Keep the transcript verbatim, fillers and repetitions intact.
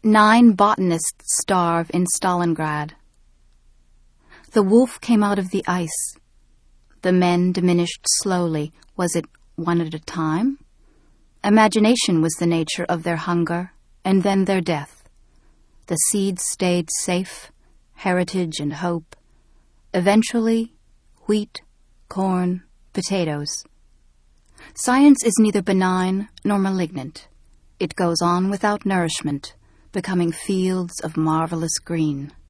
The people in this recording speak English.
Nine botanists starve in Stalingrad. The wolf came out of the ice. The men diminished slowly. Was it one at a time? Imagination was the nature of their hunger, and then their death. The seeds stayed safe, heritage and hope. Eventually, wheat, corn, potatoes. Science is neither benign nor malignant. It goes on without nourishment, becoming fields of marvelous green.